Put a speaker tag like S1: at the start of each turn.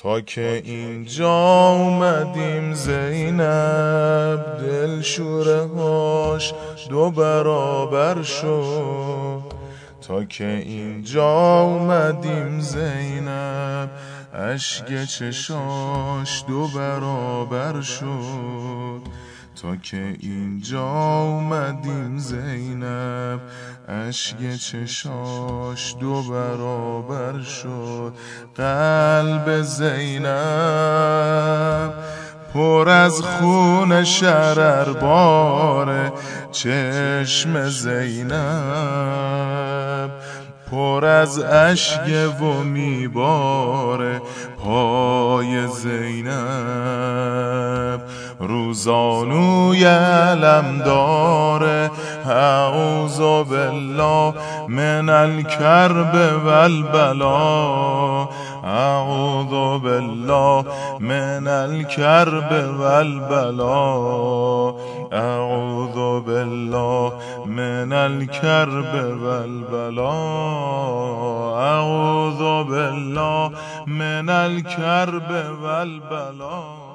S1: تا که اینجا اومدیم زینب دل شوره هاش 2 برابر شد. تا که اینجا اومدیم زینب اشک چشاش 2 برابر شد. تا که اینجا اومدیم زینب اشک چشاش 2 برابر شد. قلب زینب پر از خون شرر باره، چشم زینب پر از اشک و میباره. پای زینب روزانوی علم داره. اعوذ بالله من الکرب والبلا، اعوذ بالله من الکرب والبلا، اعوذ بالله من الکرب والبلا، اعوذ بالله من الکرب والبلا.